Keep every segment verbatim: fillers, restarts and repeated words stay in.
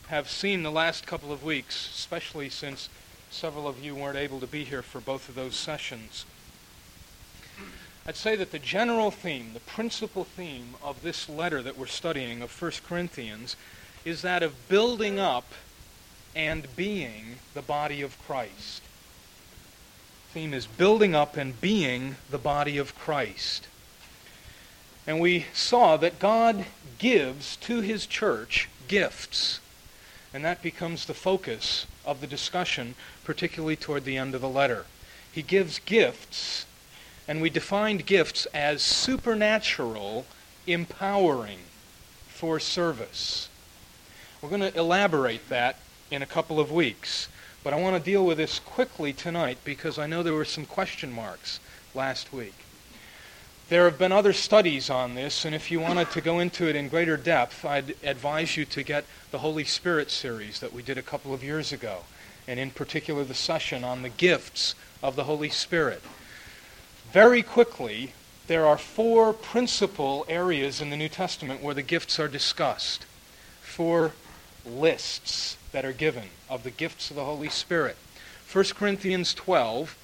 have seen the last couple of weeks, especially since several of you weren't able to be here for both of those sessions, I'd say that the general theme, the principal theme of this letter that we're studying of First Corinthians is that of building up and being the body of Christ. The theme is building up and being the body of Christ. And we saw that God gives to His church gifts. And that becomes the focus of the discussion, particularly toward the end of the letter. He gives gifts, and we defined gifts as supernatural empowering for service. We're going to elaborate that in a couple of weeks, but I want to deal with this quickly tonight because I know there were some question marks last week. There have been other studies on this, and if you wanted to go into it in greater depth, I'd advise you to get the Holy Spirit series that we did a couple of years ago, and in particular the session on the gifts of the Holy Spirit. Very quickly, there are four principal areas in the New Testament where the gifts are discussed. Four lists that are given of the gifts of the Holy Spirit. First Corinthians twelve,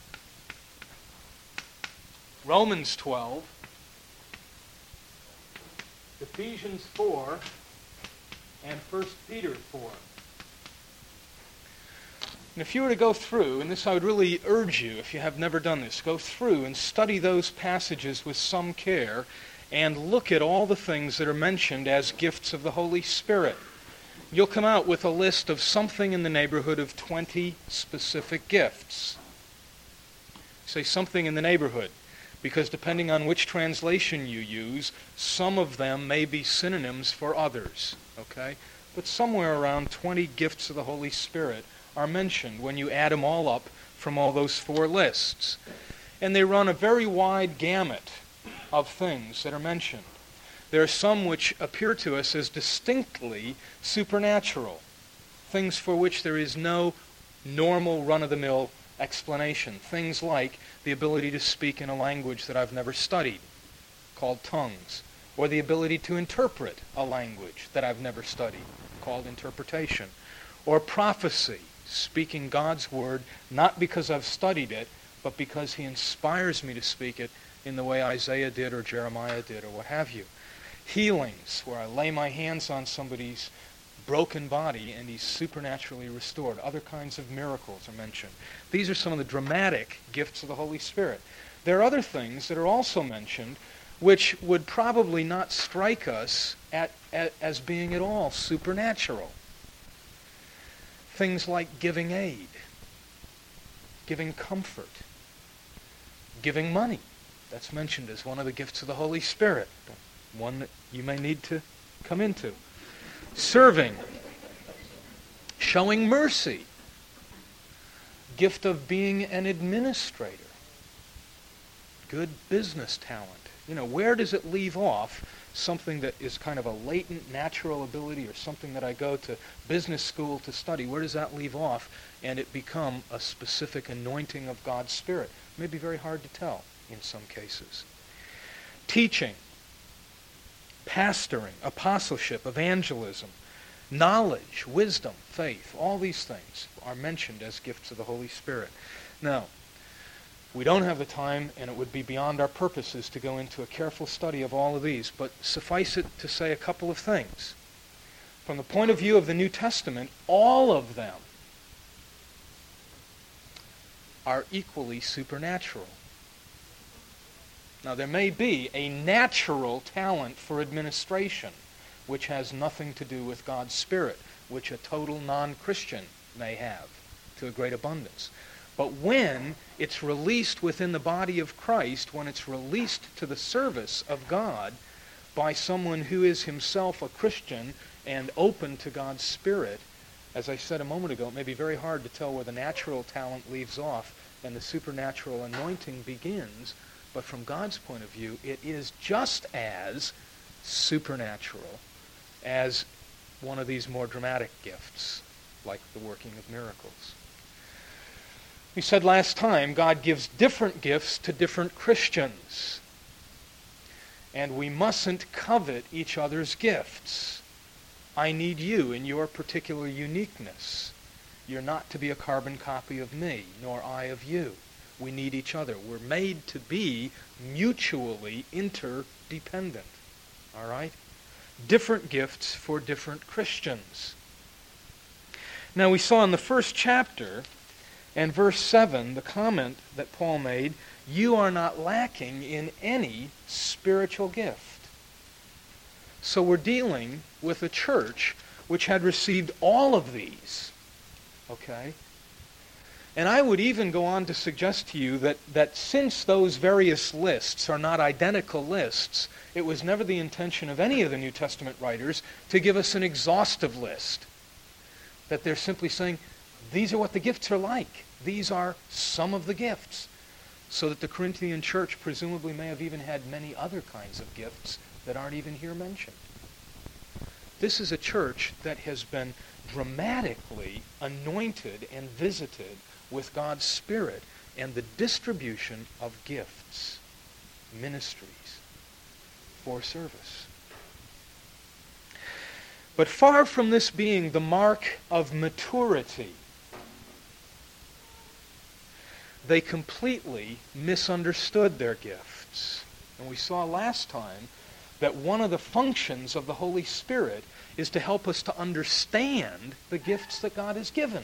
Romans twelve, Ephesians four, and First Peter four. And if you were to go through, and this I would really urge you, if you have never done this, go through and study those passages with some care and look at all the things that are mentioned as gifts of the Holy Spirit. You'll come out with a list of something in the neighborhood of twenty specific gifts. Say something in the neighborhood, because depending on which translation you use, some of them may be synonyms for others, okay? But somewhere around twenty gifts of the Holy Spirit are mentioned when you add them all up from all those four lists. And they run a very wide gamut of things that are mentioned. There are some which appear to us as distinctly supernatural, things for which there is no normal run-of-the-mill explanation. Things like the ability to speak in a language that I've never studied, called tongues, or the ability to interpret a language that I've never studied, called interpretation, or prophecy, speaking God's word, not because I've studied it, but because He inspires me to speak it in the way Isaiah did or Jeremiah did or what have you. Healings, where I lay my hands on somebody's broken body and he's supernaturally restored. Other kinds of miracles are mentioned. These are some of the dramatic gifts of the Holy Spirit. There are other things that are also mentioned which would probably not strike us at, at, as being at all supernatural. Things like giving aid, giving comfort, giving money. That's mentioned as one of the gifts of the Holy Spirit, one that you may need to come into. Serving, showing mercy, gift of being an administrator, good business talent. You know, where does it leave off something that is kind of a latent natural ability or something that I go to business school to study? Where does that leave off and it become a specific anointing of God's Spirit? It may be very hard to tell in some cases. Teaching, pastoring, apostleship, evangelism, knowledge, wisdom, faith, all these things are mentioned as gifts of the Holy Spirit. Now, we don't have the time, and it would be beyond our purposes to go into a careful study of all of these, but suffice it to say a couple of things. From the point of view of the New Testament, all of them are equally supernatural. Now, there may be a natural talent for administration, which has nothing to do with God's Spirit, which a total non-Christian may have to a great abundance. But when it's released within the body of Christ, when it's released to the service of God by someone who is himself a Christian and open to God's Spirit, as I said a moment ago, it may be very hard to tell where the natural talent leaves off and the supernatural anointing begins. But from God's point of view, it is just as supernatural as one of these more dramatic gifts, like the working of miracles. We said last time, God gives different gifts to different Christians. And we mustn't covet each other's gifts. I need you in your particular uniqueness. You're not to be a carbon copy of me, nor I of you. We need each other. We're made to be mutually interdependent. All right? Different gifts for different Christians. Now we saw in the first chapter, and verse seven, the comment that Paul made, you are not lacking in any spiritual gift. So we're dealing with a church which had received all of these. Okay? And I would even go on to suggest to you that, that since those various lists are not identical lists, it was never the intention of any of the New Testament writers to give us an exhaustive list. That they're simply saying, these are what the gifts are like. These are some of the gifts. So that the Corinthian church presumably may have even had many other kinds of gifts that aren't even here mentioned. This is a church that has been dramatically anointed and visited with God's Spirit and the distribution of gifts, ministries, for service. But far from this being the mark of maturity, they completely misunderstood their gifts. And we saw last time that one of the functions of the Holy Spirit is to help us to understand the gifts that God has given.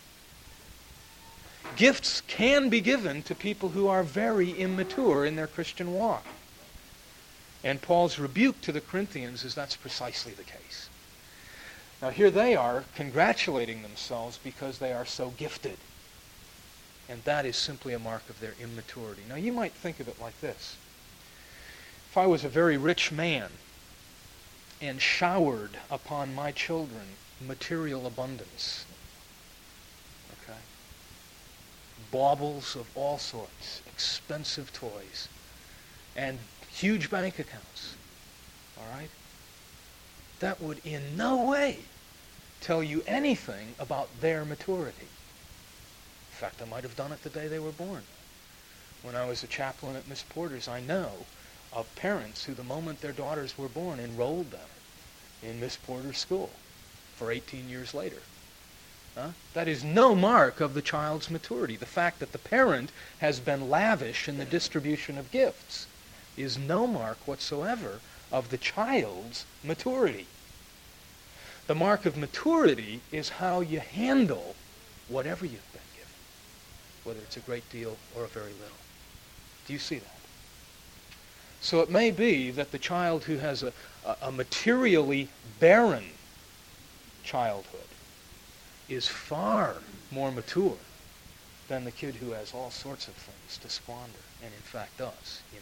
Gifts can be given to people who are very immature in their Christian walk. And Paul's rebuke to the Corinthians is that's precisely the case. Now here they are congratulating themselves because they are so gifted. And that is simply a mark of their immaturity. Now you might think of it like this. If I was a very rich man and showered upon my children material abundance, okay, baubles of all sorts, expensive toys, and huge bank accounts, all right, that would in no way tell you anything about their maturity. In fact, I might have done it the day they were born. When I was a chaplain at Miss Porter's, I know of parents who, the moment their daughters were born, enrolled them in Miss Porter's school for eighteen years later. Huh? That is no mark of the child's maturity. The fact that the parent has been lavish in the distribution of gifts is no mark whatsoever of the child's maturity. The mark of maturity is how you handle whatever you've been given, whether it's a great deal or a very little. Do you see that? So it may be that the child who has a, a, a materially barren childhood is far more mature than the kid who has all sorts of things to squander, and in fact does, you know.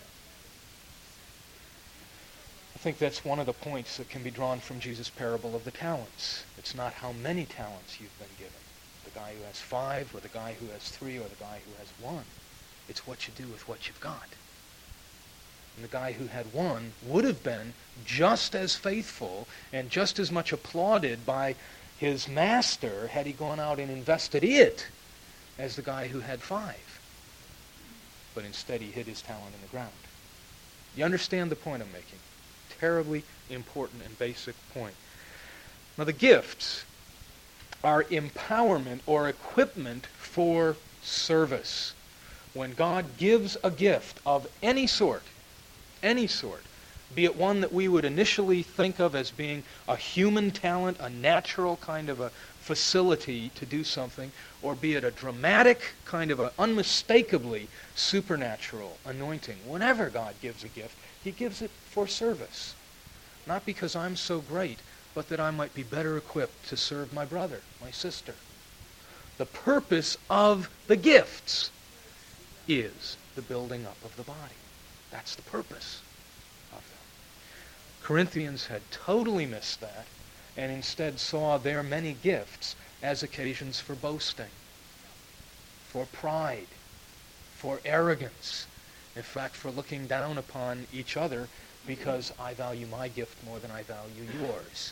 I think that's one of the points that can be drawn from Jesus' parable of the talents. It's not how many talents you've been given. The guy who has five, or the guy who has three, or the guy who has one. It's what you do with what you've got. And the guy who had one would have been just as faithful and just as much applauded by his master had he gone out and invested it as the guy who had five. But instead he hid his talent in the ground. You understand the point I'm making? Terribly important and basic point. Now the gifts are empowerment or equipment for service. When God gives a gift of any sort, any sort, be it one that we would initially think of as being a human talent, a natural kind of a facility to do something, or be it a dramatic kind of an unmistakably supernatural anointing. Whenever God gives a gift, he gives it for service. Not because I'm so great, but that I might be better equipped to serve my brother, my sister. The purpose of the gifts is the building up of the body. That's the purpose of them. Corinthians had totally missed that and instead saw their many gifts as occasions for boasting, for pride, for arrogance, in fact, for looking down upon each other because I value my gift more than I value yours.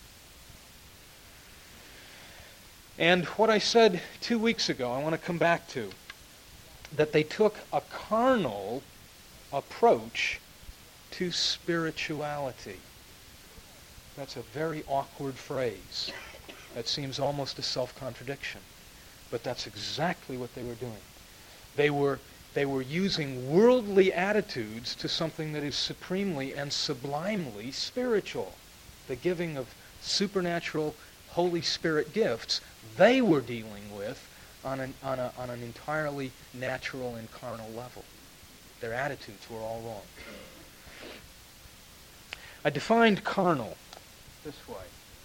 And what I said two weeks ago, I want to come back to, that they took a carnal approach to spirituality. That's a very awkward phrase. That seems almost a self-contradiction. But that's exactly what they were doing. They were, they were using worldly attitudes to something that is supremely and sublimely spiritual. The giving of supernatural Holy Spirit gifts they were dealing with on an, on, a, on an entirely natural and carnal level. Their attitudes were all wrong. I defined carnal this way.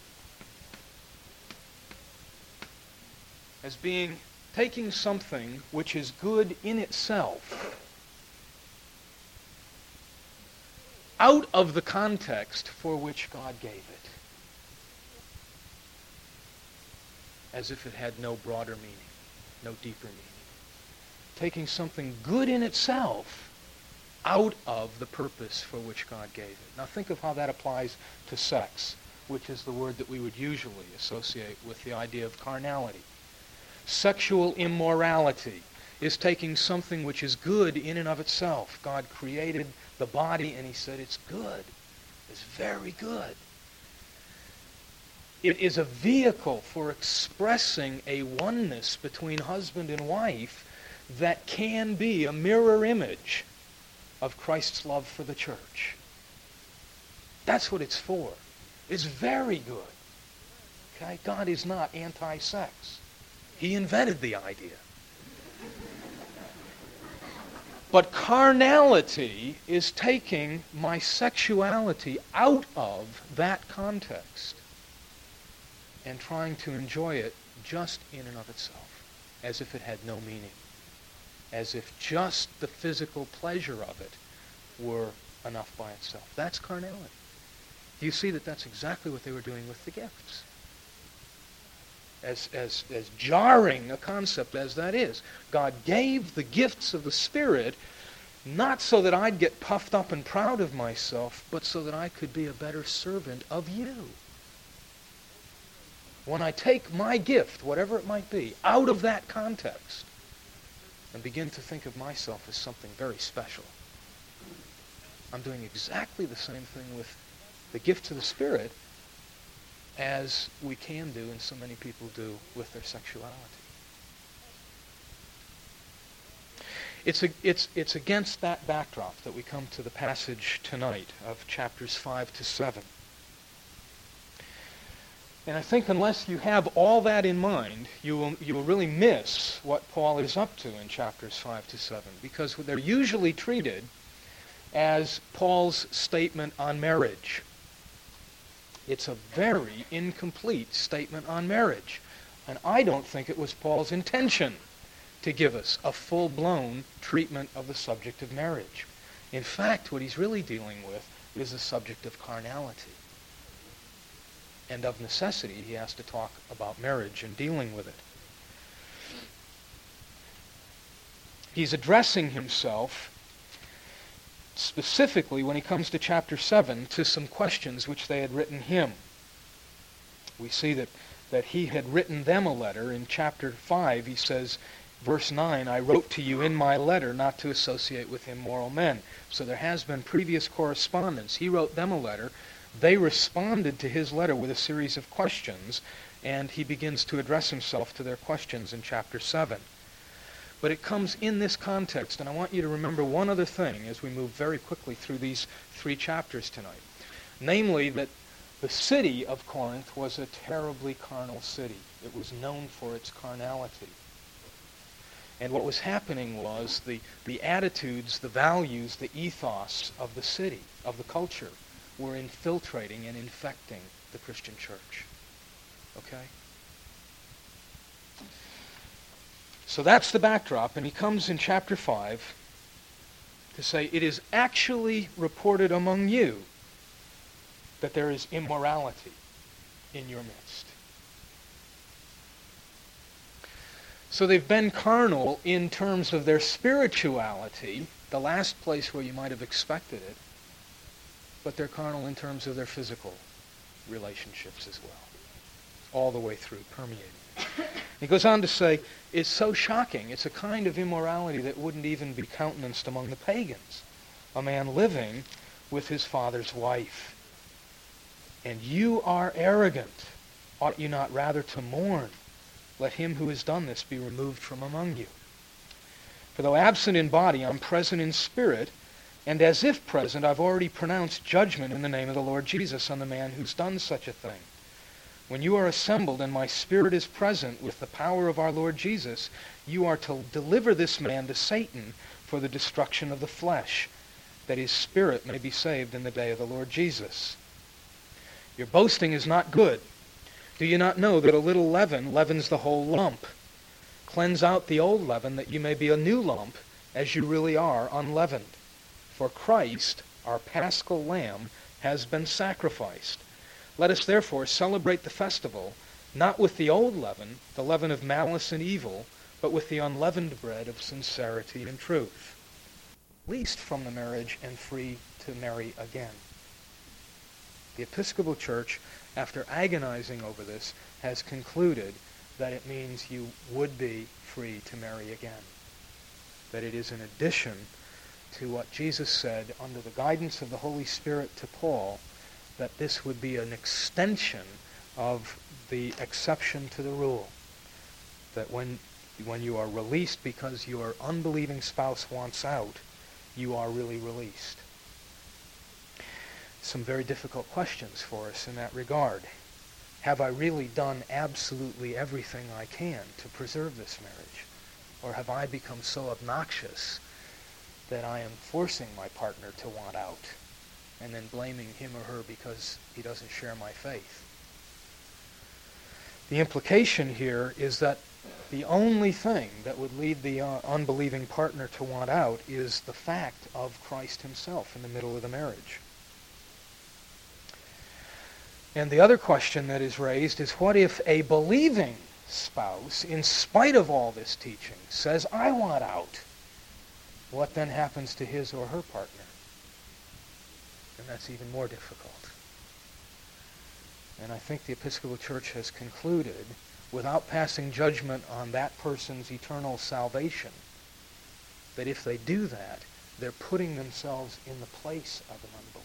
As being taking something which is good in itself out of the context for which God gave it, as if it had no broader meaning, no deeper meaning. Taking something good in itself out of the purpose for which God gave it. Now think of how that applies to sex, which is the word that we would usually associate with the idea of carnality. Sexual immorality is taking something which is good in and of itself. God created the body and he said it's good. It's very good. It is a vehicle for expressing a oneness between husband and wife that can be a mirror image of Christ's love for the church. That's what it's for. It's very good. Okay? God is not anti-sex. He invented the idea. But carnality is taking my sexuality out of that context and trying to enjoy it just in and of itself, as if it had no meaning, as if just the physical pleasure of it were enough by itself. That's carnality. Do you see that that's exactly what they were doing with the gifts? As, as, as jarring a concept as that is, God gave the gifts of the Spirit not so that I'd get puffed up and proud of myself, but so that I could be a better servant of you. When I take my gift, whatever it might be, out of that context and begin to think of myself as something very special, I'm doing exactly the same thing with the gifts of the Spirit as we can do and so many people do with their sexuality. It's, a, it's, it's against that backdrop that we come to the passage tonight of chapters five to seven. And I think unless you have all that in mind, you will, you will really miss what Paul is up to in chapters five to seven, because they're usually treated as Paul's statement on marriage. It's a very incomplete statement on marriage. And I don't think it was Paul's intention to give us a full-blown treatment of the subject of marriage. In fact, what he's really dealing with is the subject of carnality. And of necessity, he has to talk about marriage and dealing with it. He's addressing himself specifically, when he comes to chapter seven, to some questions which they had written him. We see that, that he had written them a letter. In chapter five, he says, verse nine, I wrote to you in my letter not to associate with immoral men. So there has been previous correspondence. He wrote them a letter. They responded to his letter with a series of questions, and he begins to address himself to their questions in chapter seven. But it comes in this context, and I want you to remember one other thing as we move very quickly through these three chapters tonight. Namely, that the city of Corinth was a terribly carnal city. It was known for its carnality. And what was happening was the, the attitudes, the values, the ethos of the city, of the culture, were infiltrating and infecting the Christian church. Okay? So that's the backdrop, and he comes in chapter five to say, it is actually reported among you that there is immorality in your midst. So they've been carnal in terms of their spirituality, the last place where you might have expected it, but they're carnal in terms of their physical relationships as well, all the way through, permeating. He goes on to say, it's so shocking. It's a kind of immorality that wouldn't even be countenanced among the pagans. A man living with his father's wife. And you are arrogant. Ought you not rather to mourn? Let him who has done this be removed from among you. For though absent in body, I'm present in spirit, and as if present, I've already pronounced judgment in the name of the Lord Jesus on the man who's done such a thing. When you are assembled and my spirit is present with the power of our Lord Jesus, you are to deliver this man to Satan for the destruction of the flesh, that his spirit may be saved in the day of the Lord Jesus. Your boasting is not good. Do you not know that a little leaven leavens the whole lump? Cleanse out the old leaven, that you may be a new lump, as you really are, unleavened. For Christ, our paschal lamb, has been sacrificed. Let us therefore celebrate the festival, not with the old leaven, the leaven of malice and evil, but with the unleavened bread of sincerity and truth. Released from the marriage and free to marry again. The Episcopal Church, after agonizing over this, has concluded that it means you would be free to marry again. That it is an addition to what Jesus said under the guidance of the Holy Spirit to Paul, that this would be an extension of the exception to the rule. That when, when you are released because your unbelieving spouse wants out, you are really released. Some very difficult questions for us in that regard. Have I really done absolutely everything I can to preserve this marriage? Or have I become so obnoxious that I am forcing my partner to want out and then blaming him or her because he doesn't share my faith? The implication here is that the only thing that would lead the uh, unbelieving partner to want out is the fact of Christ himself in the middle of the marriage. And the other question that is raised is, what if a believing spouse, in spite of all this teaching, says, I want out? What then happens to his or her partner? And that's even more difficult. And I think the Episcopal Church has concluded, without passing judgment on that person's eternal salvation, that if they do that, they're putting themselves in the place of an unbeliever.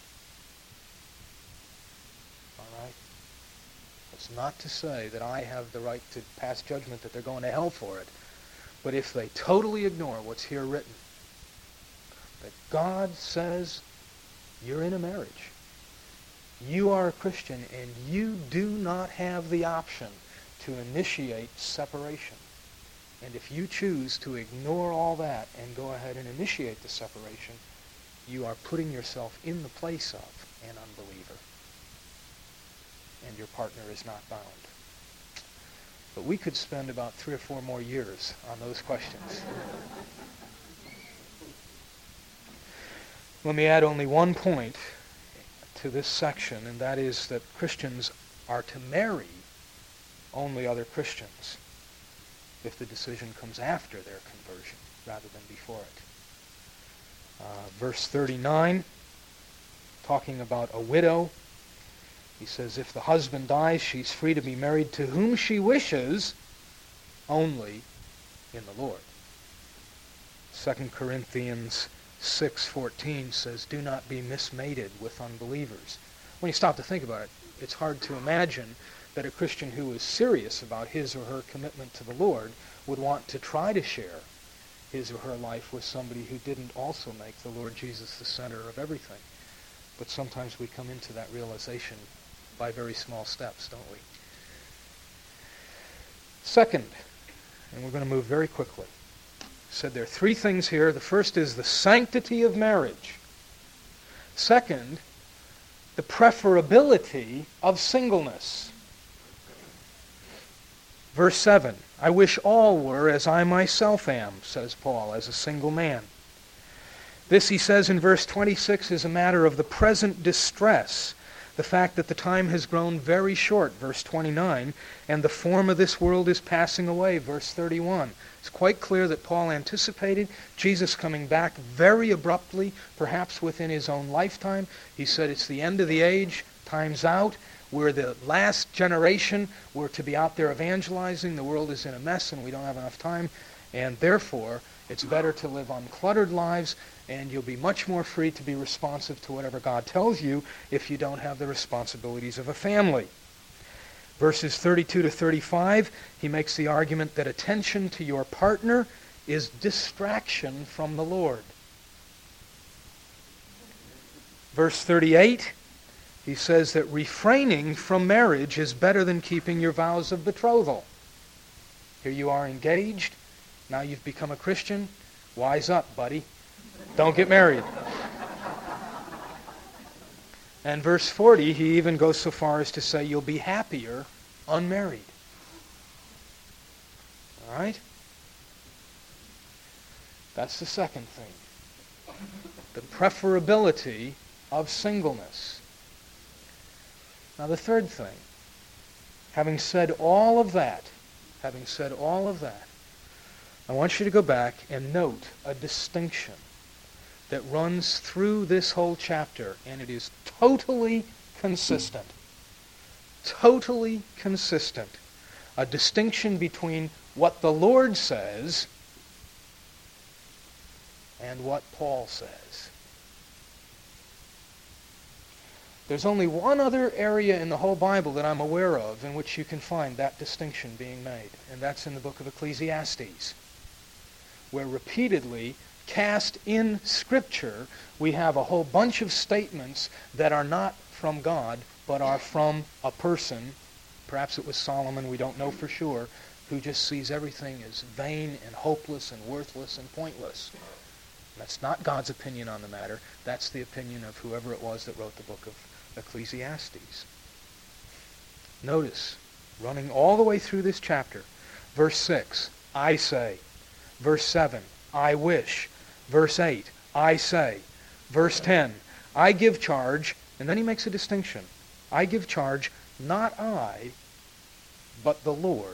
All right? It's not to say that I have the right to pass judgment that they're going to hell for it. But if they totally ignore what's here written, that God says you're in a marriage, you are a Christian, and you do not have the option to initiate separation. And if you choose to ignore all that and go ahead and initiate the separation, you are putting yourself in the place of an unbeliever. And your partner is not bound. But we could spend about three or four more years on those questions. Let me add only one point to this section, and that is that Christians are to marry only other Christians if the decision comes after their conversion rather than before it. Uh, verse thirty-nine, talking about a widow, he says, if the husband dies, she's free to be married to whom she wishes, only in the Lord. Second Corinthians six fourteen says, do not be mismated with unbelievers. When you stop to think about it, it's hard to imagine that a Christian who is serious about his or her commitment to the Lord would want to try to share his or her life with somebody who didn't also make the Lord Jesus the center of everything. But sometimes we come into that realization by very small steps, don't we? Second, and we're going to move very quickly, said there are three things here. The first is the sanctity of marriage. Second, the preferability of singleness. Verse seven, I wish all were as I myself am, says Paul, as a single man. This, he says in verse twenty-six, is a matter of the present distress, the fact that the time has grown very short, verse twenty-nine, and the form of this world is passing away, verse thirty-one. It's quite clear that Paul anticipated Jesus coming back very abruptly, perhaps within his own lifetime. He said it's the end of the age, time's out. We're the last generation. We're to be out there evangelizing. The world is in a mess and we don't have enough time. And therefore, It's better to live uncluttered lives, and you'll be much more free to be responsive to whatever God tells you if you don't have the responsibilities of a family. Verses thirty-two to thirty-five, he makes the argument that attention to your partner is distraction from the Lord. Verse thirty-eight, he says that refraining from marriage is better than keeping your vows of betrothal. Here you are engaged. Now you've become a Christian. Wise up, buddy. Don't get married. And verse forty, he even goes so far as to say you'll be happier unmarried. All right? That's the second thing. The preferability of singleness. Now the third thing, having said all of that, having said all of that, I want you to go back and note a distinction that runs through this whole chapter, and it is totally consistent. Totally consistent. A distinction between what the Lord says and what Paul says. There's only one other area in the whole Bible that I'm aware of in which you can find that distinction being made, and that's in the book of Ecclesiastes, where repeatedly, cast in Scripture, we have a whole bunch of statements that are not from God, but are from a person, perhaps it was Solomon, we don't know for sure, who just sees everything as vain and hopeless and worthless and pointless. That's not God's opinion on the matter. That's the opinion of whoever it was that wrote the book of Ecclesiastes. Notice, running all the way through this chapter, verse six, I say. Verse seven, I wish. Verse eight, I say. Verse ten, I give charge, and then he makes a distinction. I give charge, not I, but the Lord.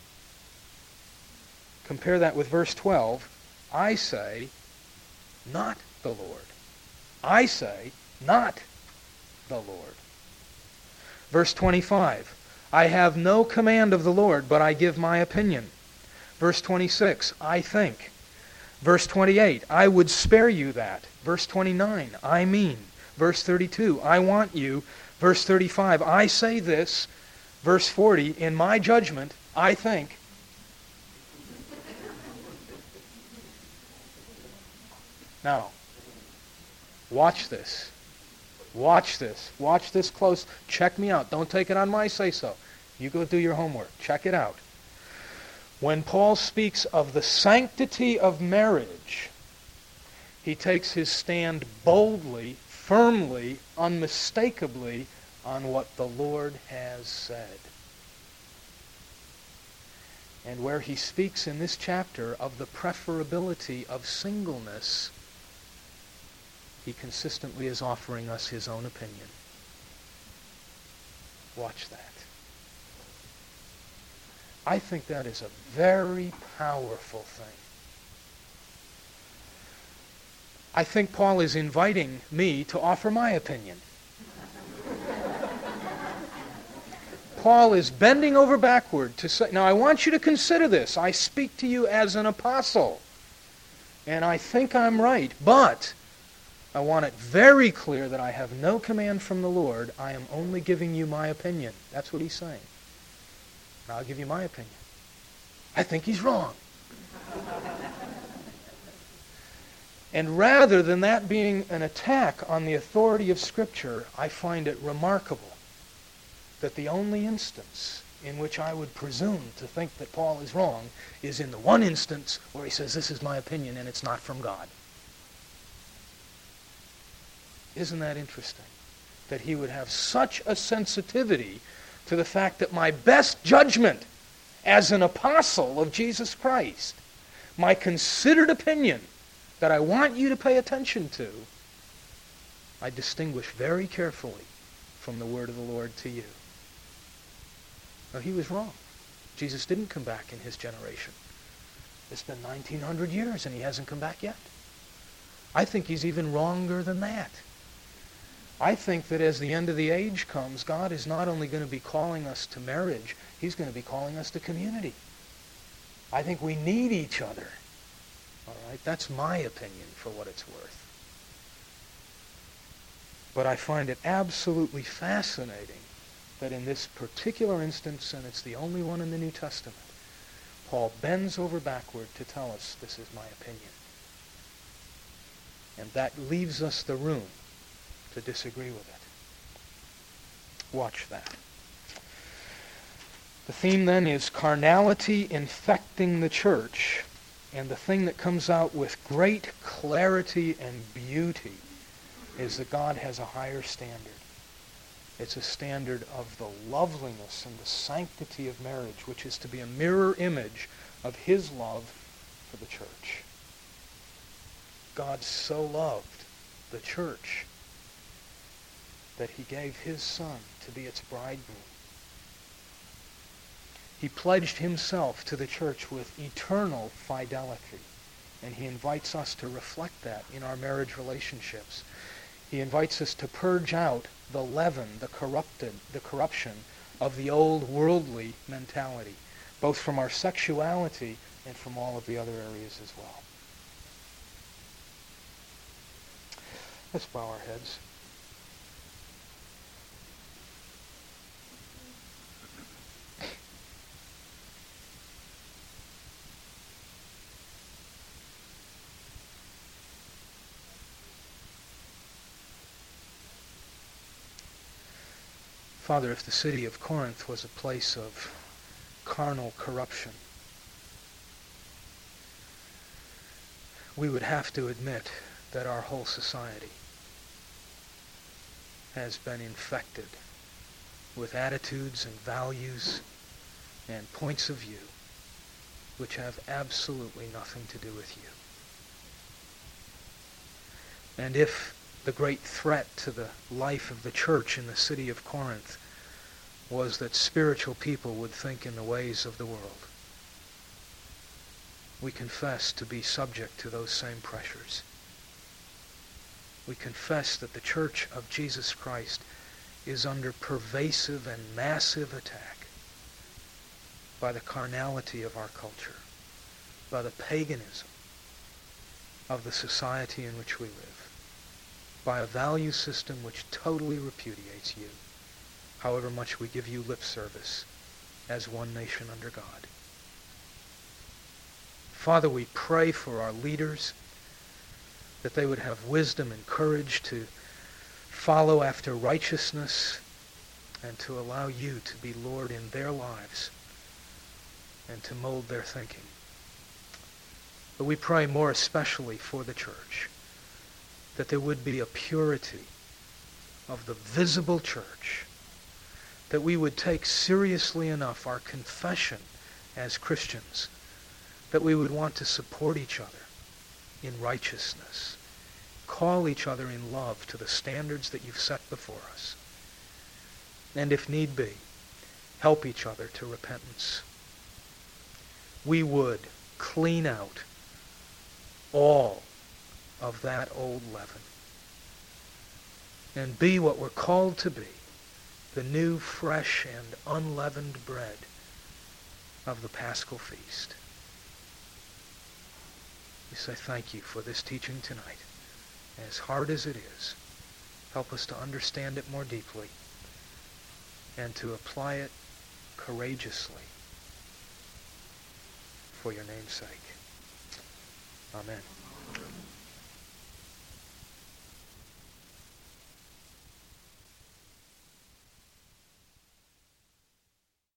Compare that with verse twelve, I say, not the Lord. I say, not the Lord. Verse twenty-five, I have no command of the Lord, but I give my opinion. Verse twenty-six, I think. Verse twenty-eight, I would spare you that. Verse twenty-nine, I mean. Verse thirty-two, I want you. Verse thirty-five, I say this. Verse forty, in my judgment, I think. Now, watch this. Watch this. Watch this close. Check me out. Don't take it on my say-so. You go do your homework. Check it out. When Paul speaks of the sanctity of marriage, he takes his stand boldly, firmly, unmistakably on what the Lord has said. And where he speaks in this chapter of the preferability of singleness, he consistently is offering us his own opinion. Watch that. I think that is a very powerful thing. I think Paul is inviting me to offer my opinion. Paul is bending over backward to say, now I want you to consider this. I speak to you as an apostle, and I think I'm right, but I want it very clear that I have no command from the Lord. I am only giving you my opinion. That's what he's saying. And I'll give you my opinion. I think he's wrong. And rather than that being an attack on the authority of Scripture, I find it remarkable that the only instance in which I would presume to think that Paul is wrong is in the one instance where he says, this is my opinion and it's not from God. Isn't that interesting? That he would have such a sensitivity to the fact that my best judgment as an apostle of Jesus Christ, my considered opinion that I want you to pay attention to, I distinguish very carefully from the word of the Lord to you. Now, he was wrong. Jesus didn't come back in his generation. It's been nineteen hundred years and he hasn't come back yet. I think he's even wronger than that. I think that as the end of the age comes, God is not only going to be calling us to marriage, he's going to be calling us to community. I think we need each other. All right? That's my opinion for what it's worth. But I find it absolutely fascinating that in this particular instance, and it's the only one in the New Testament, Paul bends over backward to tell us this is my opinion. And that leaves us the room to disagree with it. Watch that. The theme then is carnality infecting the church, and the thing that comes out with great clarity and beauty is that God has a higher standard. It's a standard of the loveliness and the sanctity of marriage, which is to be a mirror image of his love for the church. God so loved the church that he gave his Son to be its bridegroom. He pledged himself to the church with eternal fidelity, and he invites us to reflect that in our marriage relationships. He invites us to purge out the leaven, the corrupted, the corruption of the old worldly mentality, both from our sexuality and from all of the other areas as well. Let's bow our heads. Father, if the city of Corinth was a place of carnal corruption, we would have to admit that our whole society has been infected with attitudes and values and points of view which have absolutely nothing to do with you. And if the great threat to the life of the church in the city of Corinth was that spiritual people would think in the ways of the world, we confess to be subject to those same pressures. We confess that the church of Jesus Christ is under pervasive and massive attack by the carnality of our culture, by the paganism of the society in which we live, by a value system which totally repudiates you, however much we give you lip service as one nation under God. Father, we pray for our leaders, that they would have wisdom and courage to follow after righteousness and to allow you to be Lord in their lives and to mold their thinking. But we pray more especially for the church, that there would be a purity of the visible church, that we would take seriously enough our confession as Christians, that we would want to support each other in righteousness, call each other in love to the standards that you've set before us, and if need be, help each other to repentance. We would clean out all of that old leaven and be what we're called to be, the new, fresh, and unleavened bread of the Paschal feast. We say thank you for this teaching tonight. As hard as it is, help us to understand it more deeply and to apply it courageously for your name's sake. Amen.